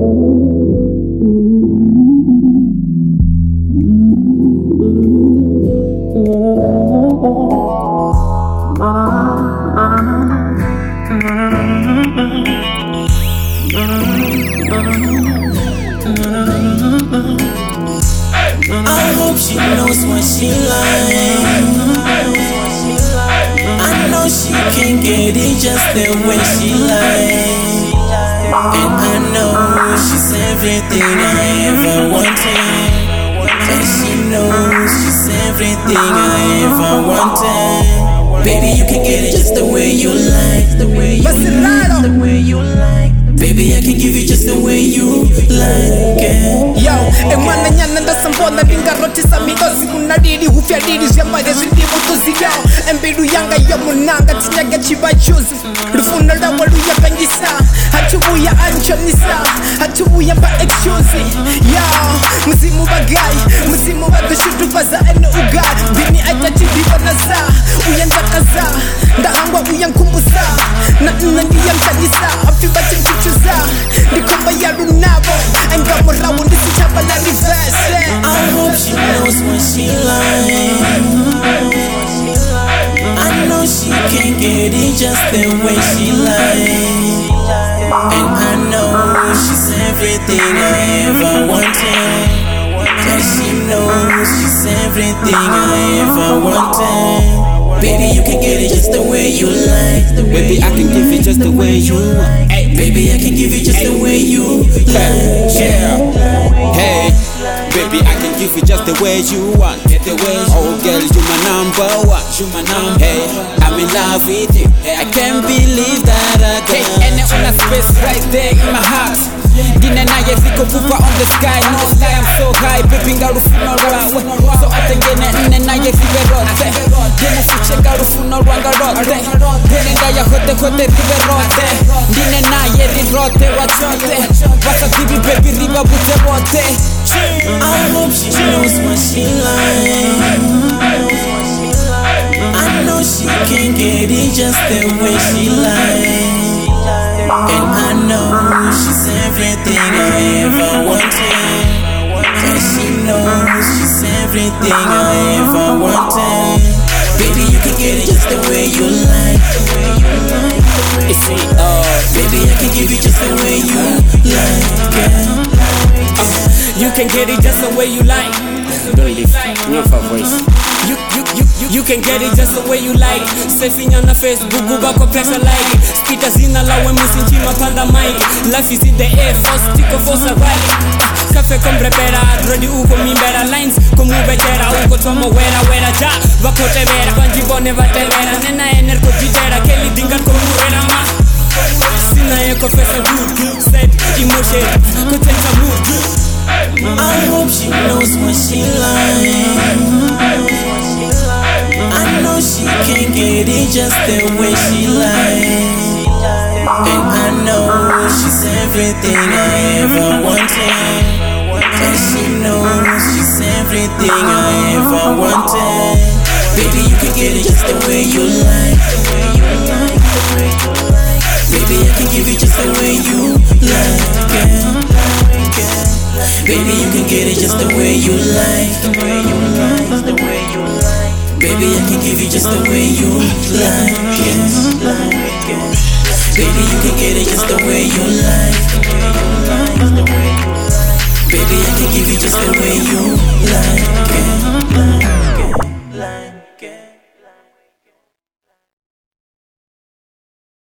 I hope she knows what she like. I know she can get it just the way she like. And I know she's everything I ever wanted. And she knows she's everything I ever wanted. Baby, you can get it just the way you like. The way you like, the way you like. Baby, I can give you just the way you like it. Yo, emwana nyana ndasambona ndingarotisa midosi unadidi hufya didi zhyambage zvindimutuzi yo embidu yanga yomunanga tinyage chivachuzi rufuno rwawe ruyapengisa hatubuya anchonisa hatubuya mba excuse yo muzimu bagai muzimu badushutuvaza ene ugari bini aitativivonaza uyandakaza ndahangwa uyankumbusa na ndiyamtanisa afivatimchuchuza ndikomba yarunavo engamorawo ndisichapa na reverse. I hope she knows what she like. I know she can get it just the way she like. And I know she's everything I ever wanted. And she knows she's everything I ever wanted. Baby, you can get it just the way you like. Baby, I can give it just the way you want. Hey, baby, I can give it just the way you like. Yeah. Hey, baby, I can give it just the way you want. Oh girl, you my number one. Hey, I'm in love with you. I can't believe that I got. Hey, and on a space right there in my heart. Dine naye ziko pupa on the sky. No lie, I'm so high. Baby, ngarufuno rwawe. So atengene nne naye ziberote. Dine fuche ngarufuno rwanga rote. Dine ngaya hote hote ziberote. Dine naye rirote wachote. Wasa tibi baby riba bute bote. I hope she knows what she like. I know she can get it just the way she like. And I know she's everything I ever wanted. And she knows she's everything I ever wanted. Baby, you can get it just the way you like. Baby, I can give you just the way you like. You can get it just the way you like. Don't leave, no for voice. You can get it just the way you like. Sefinya na Facebook, bako pressure like. Skita zina lawe musinchima panda mic. Life is in the air, force tiko force right. Cafe comprepera, drodi uko mimbera lines. Komu betera, uko tomo wera ja. Bako tevera, panjibone vatevera. Nena enerko jitera, keli dingar komu wera ma. Sina eko fesa good, set emotion, kutenta mood. I hope she knows what she like. I know she can get it just the way she like. And I know she's everything I ever wanted. And she knows she's everything I ever wanted. Baby, you can get it just the way you like. Baby, I can give you just the way you like. Baby, you can get it just the way you like. Baby, I can give you just the way you like. Baby, you can get it just the way you like. Baby, I can give you just the way you like.